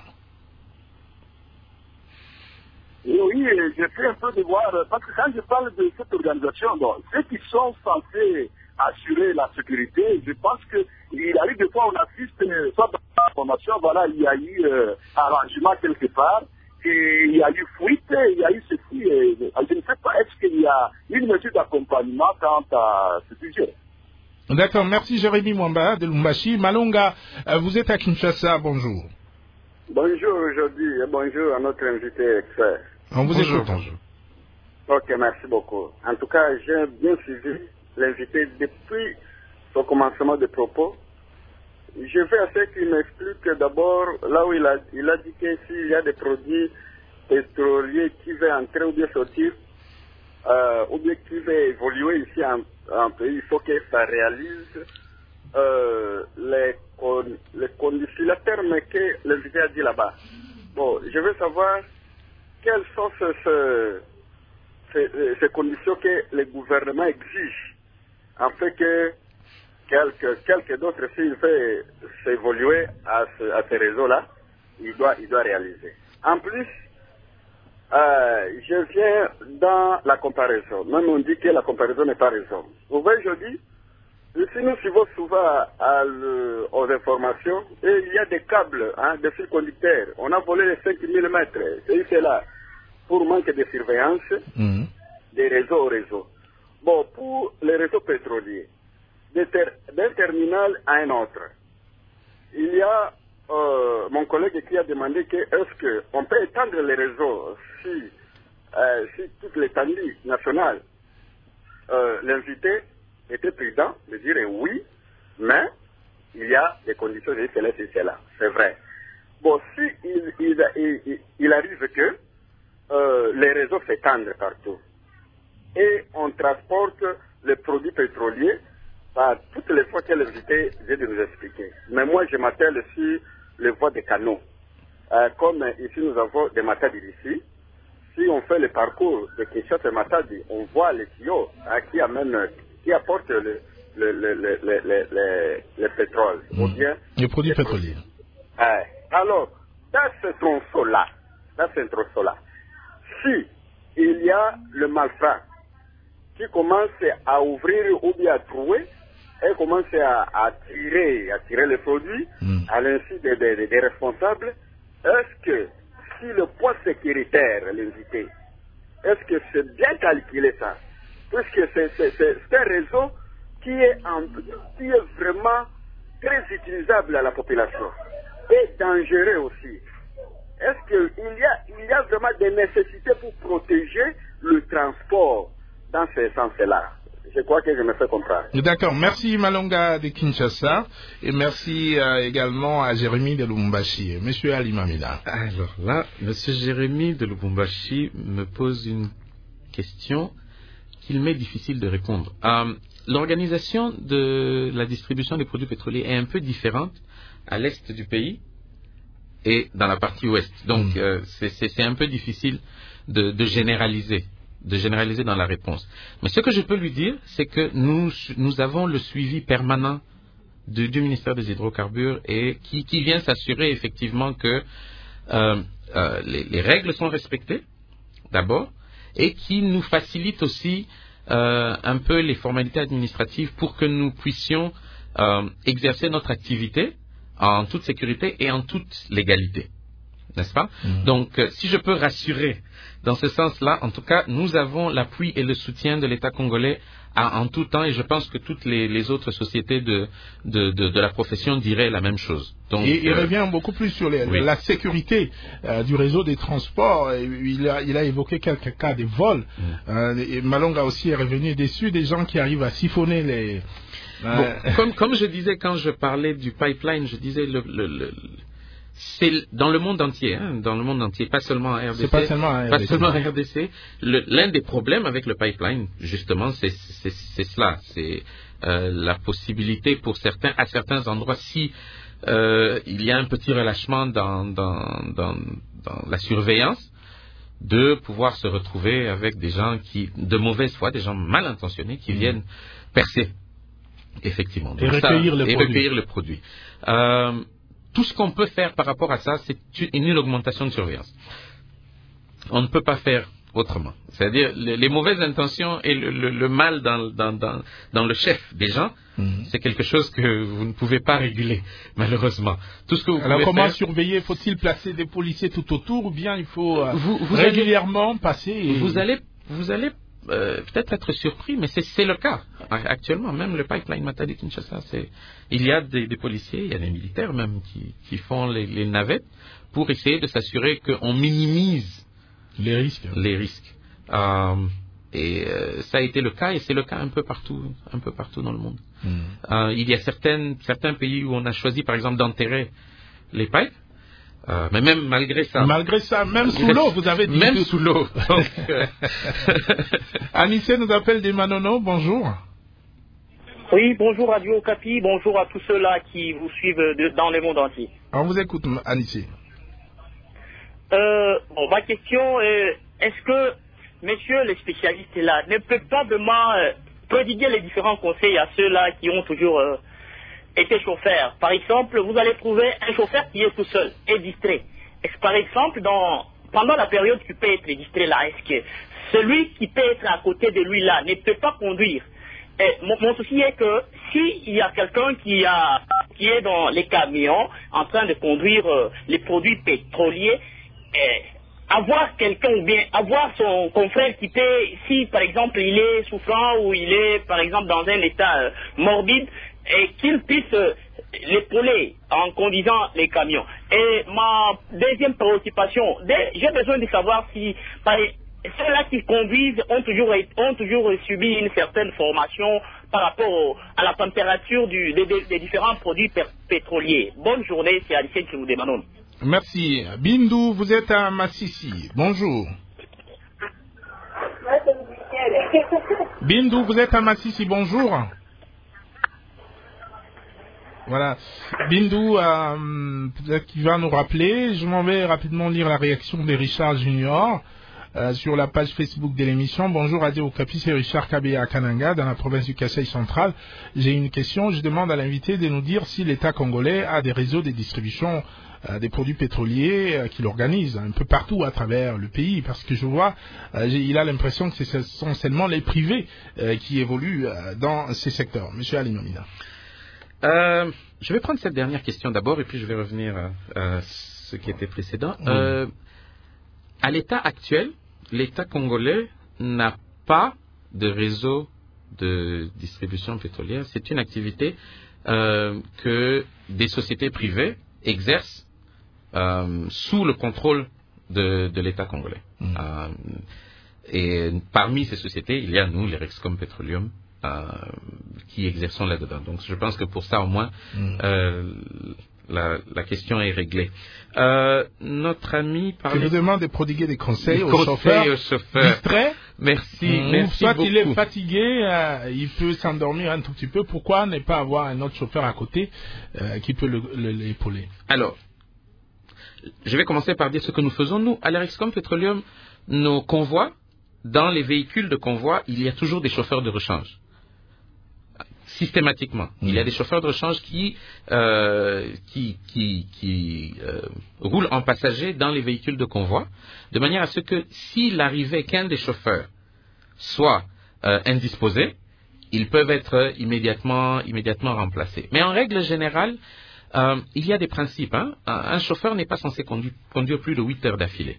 Oui, j'ai fait un peu de voir, parce que quand je parle de cette organisation, donc, ceux qui sont censés assurer la sécurité, je pense qu'il arrive des fois, on assiste, soit dans la formation, voilà, il y a eu arrangement quelque part, et il y a eu fuite, il y a eu ceci, et je ne sais pas, est-ce qu'il y a une mesure d'accompagnement quant à ce sujet? D'accord, merci Jérémy Mwamba de Lumbashi. Malonga, vous êtes à Kinshasa, bonjour. Bonjour aujourd'hui et bonjour à notre invité expert. On vous écoute. Bonjour. Ok, merci beaucoup. En tout cas, j'ai bien suivi l'invité depuis son commencement de propos. Je vais à ce qu'il m'explique d'abord là où il a dit que s'il y a des produits pétroliers qui vont entrer ou bien sortir, ou bien qui va évoluer ici en pays, il faut que ça réalise les conditions, le terme que l'invité a dit là-bas. Bon, je veux savoir quelles sont ces conditions que le gouvernement exige, en fait que quelques d'autres, s'il fait s'évoluer à ces réseaux-là, il doit réaliser. En plus, je viens dans la comparaison. Même on dit que la comparaison n'est pas raison. Vous voyez, je dis, si nous suivons souvent aux informations, et il y a des câbles, des fils conducteurs. On a volé les 5000 mètres. C'est là, pour manque de surveillance des réseaux au réseau. Bon, pour les réseaux pétroliers, d'un terminal à un autre, il y a mon collègue qui a demandé que est-ce qu'on peut étendre les réseaux si toute l'étendue nationale. L'invité était prudent de dire oui, mais il y a des conditions de cela et cela. C'est vrai. Bon, si il arrive que les réseaux s'étendent partout et on transporte les produits pétroliers par toutes les fois que l'invité vient de nous expliquer. Mais moi, je m'attelle sur les voies des canaux. Comme ici, nous avons des Matadi d'ici. Si on fait le parcours de Kinshasa et Matadi, on voit les tuyaux qui apportent le pétrole. Ou bien les produits pétroliers. Alors, dans ce tronçon-là, si il y a le malfrat qui commence à ouvrir ou bien à trouer, et commence à tirer les produits à l'insu des responsables, est-ce que si le poids sécuritaire, l'invité, est-ce que c'est bien calculé ça? puisque c'est un réseau qui est vraiment très utilisable à la population et dangereux aussi. Est-ce qu'il y a vraiment des nécessités pour protéger le transport dans ce sens-là? Je crois que je me fais comprendre. D'accord. Merci Malonga de Kinshasa et merci également à Jérémy de Lubumbashi. Monsieur Ali Mamina. Alors là, Monsieur Jérémy de Lubumbashi me pose une question qu'il m'est difficile de répondre. L'organisation de la distribution des produits pétroliers est un peu différente à l'est du pays et dans la partie ouest. Donc c'est un peu difficile de généraliser dans la réponse. Mais ce que je peux lui dire, c'est que nous avons le suivi permanent du ministère des Hydrocarbures et qui vient s'assurer effectivement que les règles sont respectées, d'abord, et qui nous facilite aussi un peu les formalités administratives pour que nous puissions exercer notre activité en toute sécurité et en toute légalité. N'est-ce pas? Donc, si je peux rassurer dans ce sens-là, en tout cas, nous avons l'appui et le soutien de l'État congolais en tout temps, et je pense que toutes les autres sociétés de la profession diraient la même chose. Donc, il revient beaucoup plus sur la sécurité du réseau des transports. Il a évoqué quelques cas de vols. Et Malonga aussi est revenu dessus, des gens qui arrivent à siphonner les... Comme je disais quand je parlais du pipeline, je disais c'est dans le monde entier, pas seulement à RDC. C'est pas seulement à RDC. L'un des problèmes avec le pipeline, justement, c'est cela. C'est la possibilité à certains endroits, si il y a un petit relâchement dans la surveillance, de pouvoir se retrouver avec des gens de mauvaise foi, des gens mal intentionnés qui viennent percer, effectivement. Et recueillir le produit. Tout ce qu'on peut faire par rapport à ça, c'est une augmentation de surveillance. On ne peut pas faire autrement. C'est-à-dire, les mauvaises intentions et le mal dans le chef des gens, c'est quelque chose que vous ne pouvez pas réguler, malheureusement. Tout ce que vous pouvez comment faire... surveiller? Faut-il placer des policiers tout autour ou bien il faut régulièrement passer Vous allez peut-être être surpris, mais c'est le cas. Actuellement, même le pipeline Matadi-Kinshasa, il y a des policiers, il y a des militaires même qui font les navettes pour essayer de s'assurer qu'on minimise les risques. Et ça a été le cas, et c'est le cas un peu partout dans le monde. Il y a certains pays où on a choisi, par exemple, d'enterrer les pipes. Mais même malgré ça, même sous l'eau, vous avez dit. Même sous l'eau. Anissé nous appelle des Manono, bonjour. Oui, bonjour Radio Okapi, bonjour à tous ceux-là qui vous suivent dans le monde entier. On vous écoute, Anissé. Ma question est, est-ce que messieurs les spécialistes là ne peuvent pas vraiment prodiguer les différents conseils à ceux-là qui ont toujours été chauffeurs? Par exemple, vous allez trouver un chauffeur qui est tout seul et distrait. Est-ce par exemple, pendant la période qui peut être distrait là, est-ce que celui qui peut être à côté de lui là ne peut pas conduire? Mon souci est que s'il y a quelqu'un qui est dans les camions en train de conduire les produits pétroliers, avoir quelqu'un ou bien avoir son confrère qui peut, si par exemple il est souffrant ou il est par exemple dans un état morbide, et qu'il puisse l'épauler en conduisant les camions. Et ma deuxième préoccupation, j'ai besoin de savoir si ceux-là qui conduisent ont toujours subi une certaine formation par rapport à la température des différents produits pétroliers. Bonne journée, c'est Alicien qui vous demande. Merci. Bindou, vous êtes à Massissi. Bonjour. Bindou, vous êtes à Massissi. Bonjour. Voilà. Bindou, peut-être qu'il va nous rappeler. Je m'en vais rapidement lire la réaction de Richard Junior sur la page Facebook de l'émission. Bonjour Radio Okapi, c'est Richard Kabea à Kananga, dans la province du Kasaï central. J'ai une question. Je demande à l'invité de nous dire si l'État congolais a des réseaux de distribution des produits pétroliers qu'il organise un peu partout à travers le pays, parce que je vois, il a l'impression que ce sont seulement les privés qui évoluent dans ces secteurs. Monsieur Ali Mamina. Je vais prendre cette dernière question d'abord et puis je vais revenir à ce qui était précédent. À l'état actuel, l'État congolais n'a pas de réseau de distribution pétrolière, c'est une activité que des sociétés privées exercent sous le contrôle de l'État congolais. Et parmi ces sociétés, il y a nous, les Rexcom Petroleum, qui exerçons là-dedans. Donc je pense que pour ça, au moins, la question est réglée. Notre ami parlait... Je vous demande de prodiguer des conseils aux chauffeurs distraits. Merci soit beaucoup. il est fatigué, il peut s'endormir un tout petit peu. Pourquoi ne pas avoir un autre chauffeur à côté qui peut l'épauler? Alors, je vais commencer par dire ce que nous faisons. Nous, à l'Erexcom Petroleum, nos convois, dans les véhicules de convoi, il y a toujours des chauffeurs de rechange. Systématiquement. Il y a des chauffeurs de rechange qui roulent en passager dans les véhicules de convoi, de manière à ce que s'il arrivait qu'un des chauffeurs soit indisposé, ils peuvent être immédiatement remplacés. Mais en règle générale, il y a des principes. Un chauffeur n'est pas censé conduire plus de 8 heures d'affilée.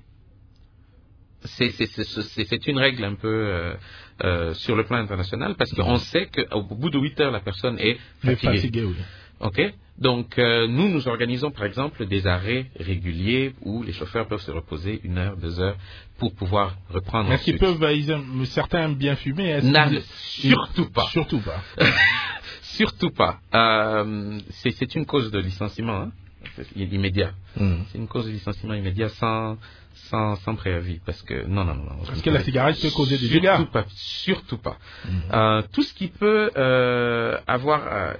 C'est une règle un peu sur le plan international, parce qu'on sait qu'au bout de 8 heures, la personne est fatiguée. Oui. Okay? Donc, nous organisons par exemple des arrêts réguliers où les chauffeurs peuvent se reposer 1 heure, 2 heures pour pouvoir reprendre. Est-ce qu'ils peuvent, certains bien fumer? Surtout pas. Surtout pas. Surtout pas. C'est une cause de licenciement immédiat. C'est une cause de licenciement immédiat sans préavis, parce que non. Parce que la cigarette peut causer des dégâts. Surtout pas. Tout ce qui peut avoir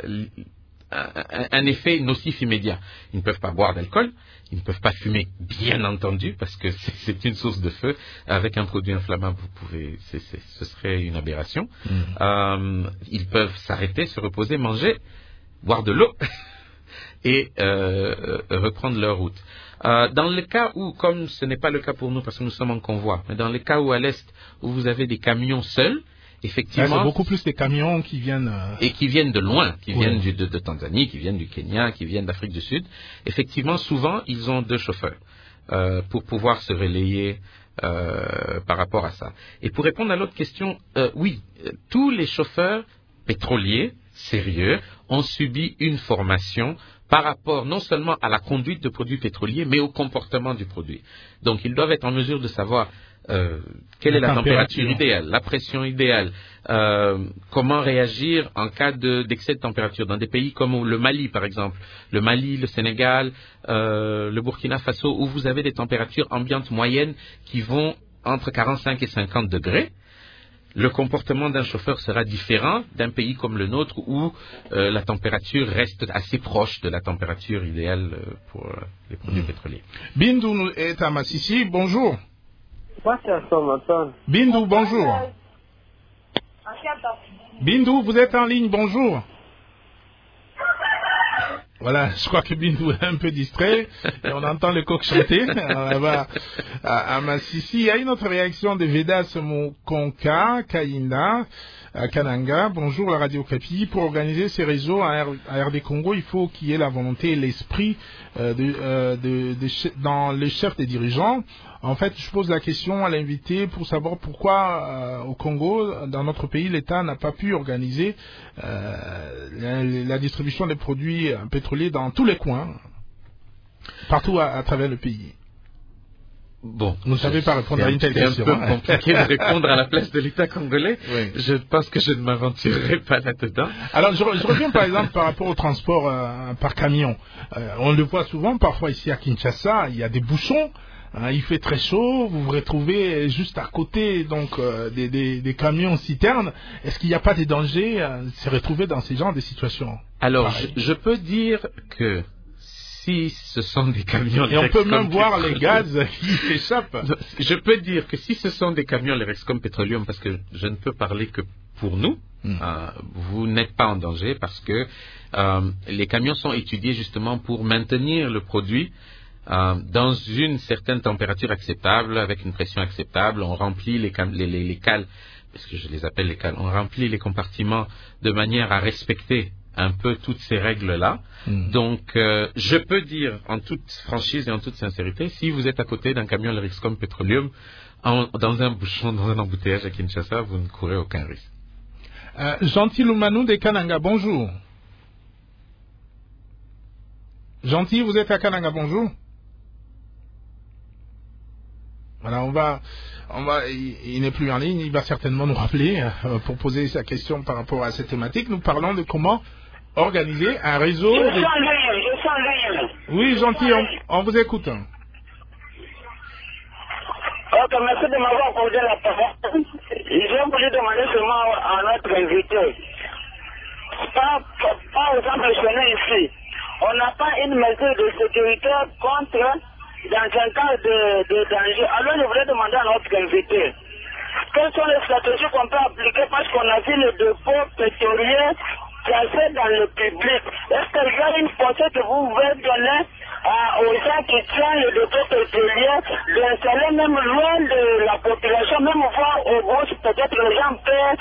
un effet nocif immédiat. Ils ne peuvent pas boire d'alcool, ils ne peuvent pas fumer, bien entendu, parce que c'est une source de feu. Avec un produit inflammable, ce serait une aberration. Ils peuvent s'arrêter, se reposer, manger, boire de l'eau et reprendre leur route. Dans le cas où, comme ce n'est pas le cas pour nous parce que nous sommes en convoi, mais dans le cas où à l'Est, où vous avez des camions seuls, effectivement... c'est beaucoup plus des camions qui viennent... Et qui viennent de loin, qui viennent de Tanzanie, qui viennent du Kenya, qui viennent d'Afrique du Sud. Effectivement, souvent, ils ont 2 chauffeurs pour pouvoir se relayer par rapport à ça. Et pour répondre à l'autre question, oui, tous les chauffeurs pétroliers sérieux ont subi une formation par rapport non seulement à la conduite de produits pétroliers, mais au comportement du produit. Donc, ils doivent être en mesure de savoir quelle est la température idéale, la pression idéale, comment réagir en cas d'excès de température. Dans des pays comme le Mali, par exemple, le Mali, le Sénégal, le Burkina Faso, où vous avez des températures ambiantes moyennes qui vont entre 45 et 50 degrés, le comportement d'un chauffeur sera différent d'un pays comme le nôtre où la température reste assez proche de la température idéale pour les produits pétroliers. Bindu est à Massissi, bonjour. Bindu, bonjour. Bindu, vous êtes en ligne, bonjour. Voilà, je crois que Bindu est un peu distrait et on entend le coq chanter à Massissi. Il y a une autre réaction de Vedas Mokonka, Kainda, à Kananga. Bonjour la Radio Okapi. Pour organiser ces réseaux à RD Congo, il faut qu'il y ait la volonté et l'esprit dans les chefs des dirigeants. En fait, je pose la question à l'invité pour savoir pourquoi au Congo, dans notre pays, l'État n'a pas pu organiser la distribution des produits pétroliers dans tous les coins, partout à travers le pays. Bon, vous ne savez pas répondre à une telle question. C'est un peu compliqué de répondre à la place de l'État congolais. Oui. Je pense que je ne m'aventurerai pas là-dedans. Alors, je reviens par exemple par rapport au transport par camion. On le voit souvent, parfois ici à Kinshasa, il y a des bouchons. Il fait très chaud, vous vous retrouvez juste à côté donc des camions citernes. Est-ce qu'il n'y a pas des dangers de se retrouver dans ces genres de situations? Alors, je peux dire que si ce sont des camions... Et on peut même voir les gaz qui s'échappent. Je peux dire que si ce sont des camions, les Rexcom Petroleum, parce que je ne peux parler que pour nous, vous n'êtes pas en danger parce que les camions sont étudiés justement pour maintenir le produit dans une certaine température acceptable, avec une pression acceptable. On remplit les cales, parce que je les appelle les cales, on remplit les compartiments de manière à respecter un peu toutes ces règles-là. Donc, je peux dire en toute franchise et en toute sincérité, si vous êtes à côté d'un camion Lerexcom Petroleum, dans un bouchon, dans un embouteillage à Kinshasa, vous ne courez aucun risque. Gentil Oumanou de Kananga, bonjour. Gentil, vous êtes à Kananga, bonjour. Voilà, il n'est plus en ligne, il va certainement nous rappeler pour poser sa question par rapport à cette thématique. Nous parlons de comment organiser un réseau. Je sens rien. Oui, Gentil, on vous écoute. Ok, merci de m'avoir accordé la parole. J'ai voulu demander seulement à notre invité, pas aux gens mentionnés ici, on n'a pas une mesure de sécurité contre dans un cas de danger. Alors je voulais demander à notre invité, quelles sont les stratégies qu'on peut appliquer parce qu'on a vu le dépôt pétrolier placé dans le public. Est-ce qu'il y a une pensée que vous pouvez donner aux gens qui tiennent le dépôt pétrolier d'installer même loin de la population, même voir au gauche, peut-être les gens peuvent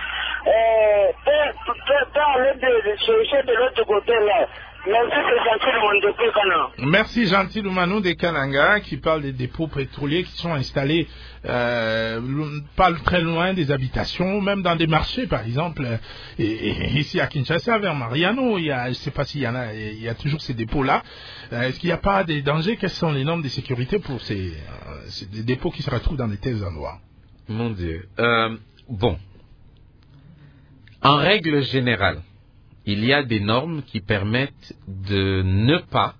aller de chercher de l'autre côté là. Merci Gentil Oumanou de Kananga qui parle des dépôts pétroliers qui sont installés pas très loin des habitations, même dans des marchés par exemple. Et ici à Kinshasa, vers Mariano, je ne sais pas s'il y en a, il y a toujours ces dépôts-là. Est-ce qu'il n'y a pas des dangers? Quelles sont les normes de sécurité pour ces dépôts qui se retrouvent dans de tels endroits? Mon Dieu. Bon. En règle générale, il y a des normes qui permettent de ne pas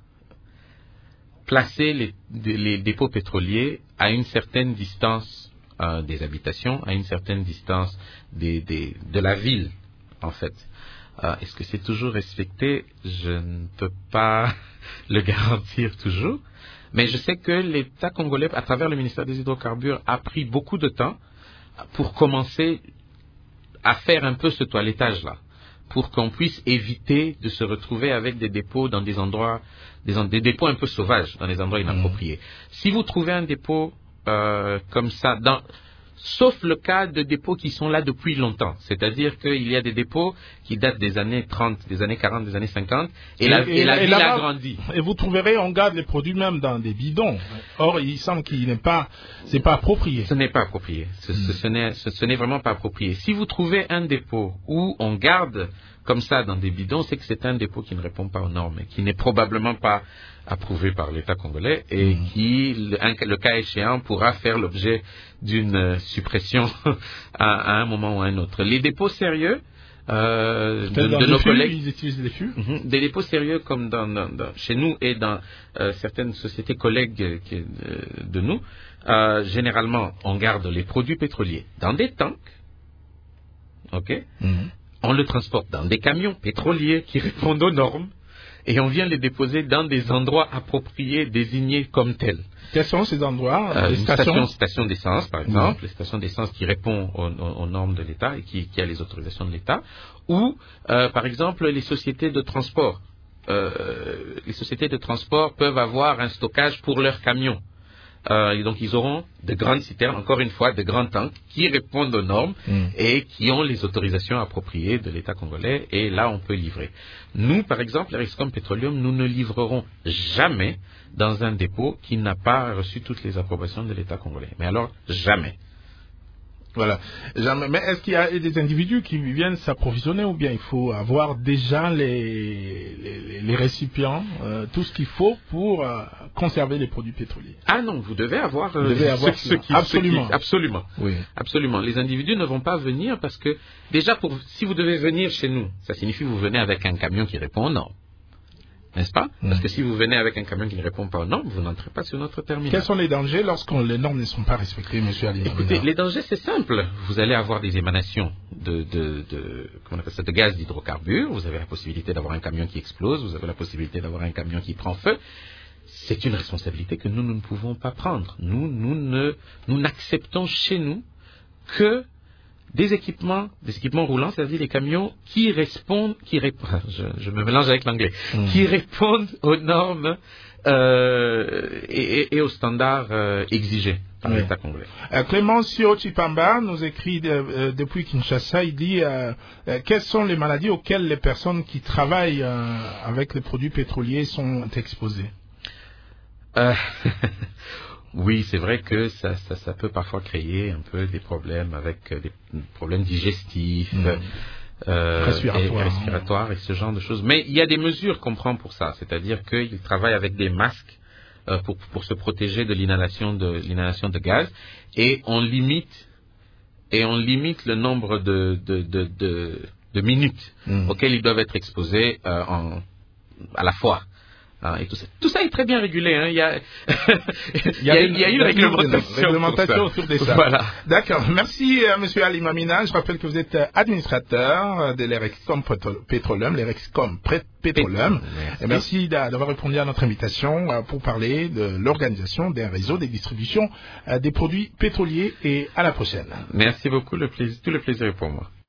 placer les dépôts pétroliers à une certaine distance des habitations, à une certaine distance de la ville, en fait. Est-ce que c'est toujours respecté? Je ne peux pas le garantir toujours. Mais je sais que l'État congolais, à travers le ministère des Hydrocarbures, a pris beaucoup de temps pour commencer à faire un peu ce toilettage-là, pour qu'on puisse éviter de se retrouver avec des dépôts dans des endroits, des dépôts un peu sauvages, dans des endroits inappropriés. Si vous trouvez un dépôt comme ça, sauf le cas de dépôts qui sont là depuis longtemps, c'est-à-dire qu'il y a des dépôts qui datent des années 30, des années 40, des années 50, et la ville a grandi. Et vous trouverez, on garde les produits même dans des bidons. Or, il semble c'est pas approprié. Ce n'est pas approprié. Ce n'est vraiment pas approprié. Si vous trouvez un dépôt où on garde comme ça dans des bidons, c'est que c'est un dépôt qui ne répond pas aux normes, et qui n'est probablement pas approuvé par l'État congolais et qui, le cas échéant, pourra faire l'objet d'une suppression à un moment ou à un autre. Les dépôts sérieux de nos collègues, ils utilisent des fûts. Des dépôts sérieux comme chez nous et dans certaines sociétés collègues de nous, généralement, on garde les produits pétroliers dans des tanks, ok. On le transporte dans des camions pétroliers qui répondent aux normes et on vient les déposer dans des endroits appropriés, désignés comme tels. Quels sont ces endroits? Les stations d'essence, par exemple, les stations d'essence qui répondent aux normes de l'État et qui a les autorisations de l'État, ou, par exemple, les sociétés de transport. Les sociétés de transport peuvent avoir un stockage pour leurs camions. Et donc ils auront de grandes citernes, encore une fois, de grands tanks qui répondent aux normes et qui ont les autorisations appropriées de l'État congolais, et là on peut livrer. Nous, par exemple, Lerexcom Petroleum, nous ne livrerons jamais dans un dépôt qui n'a pas reçu toutes les approbations de l'État congolais. Mais alors, jamais. Voilà. Mais est-ce qu'il y a des individus qui viennent s'approvisionner, ou bien il faut avoir déjà les récipients, tout ce qu'il faut pour conserver les produits pétroliers? Ah non, vous devez avoir, absolument. Absolument. Oui. Absolument. Les individus ne vont pas venir parce que, déjà, si vous devez venir chez nous, ça signifie que vous venez avec un camion qui répond aux normes. N'est-ce pas? Parce que si vous venez avec un camion qui ne répond pas aux normes, vous n'entrez pas sur notre terminal. Quels sont les dangers lorsque les normes ne sont pas respectées, monsieur Ali? Écoutez, les dangers, c'est simple. Vous allez avoir des émanations de gaz d'hydrocarbures. Vous avez la possibilité d'avoir un camion qui explose. Vous avez la possibilité d'avoir un camion qui prend feu. C'est une responsabilité que nous ne pouvons pas prendre. Nous n'acceptons chez nous que des équipements roulants, c'est-à-dire des camions qui répondent, je me mélange avec l'anglais, qui répondent aux normes et aux standards exigés par l'État congolais. Clémencio Chipamba nous écrit depuis Kinshasa, il dit quelles sont les maladies auxquelles les personnes qui travaillent avec les produits pétroliers sont exposées? Oui, c'est vrai que ça peut parfois créer un peu des problèmes avec des problèmes digestifs, respiratoires et ce genre de choses. Mais il y a des mesures qu'on prend pour ça, c'est-à-dire qu'ils travaillent avec des masques pour se protéger de l'inhalation de gaz, et on limite le nombre de minutes auxquelles ils doivent être exposés à la fois. Et tout ça est très bien régulé. Hein. Il y a une réglementation autour de ça. Voilà. D'accord. Merci, Monsieur Ali Mamina. Je rappelle que vous êtes administrateur de l'Erexcom Petroleum, l'Erexcom Petroleum. Et merci d'avoir répondu à notre invitation pour parler de l'organisation d'un réseau de distribution des produits pétroliers. Et à la prochaine. Merci beaucoup. Tout le plaisir est pour moi.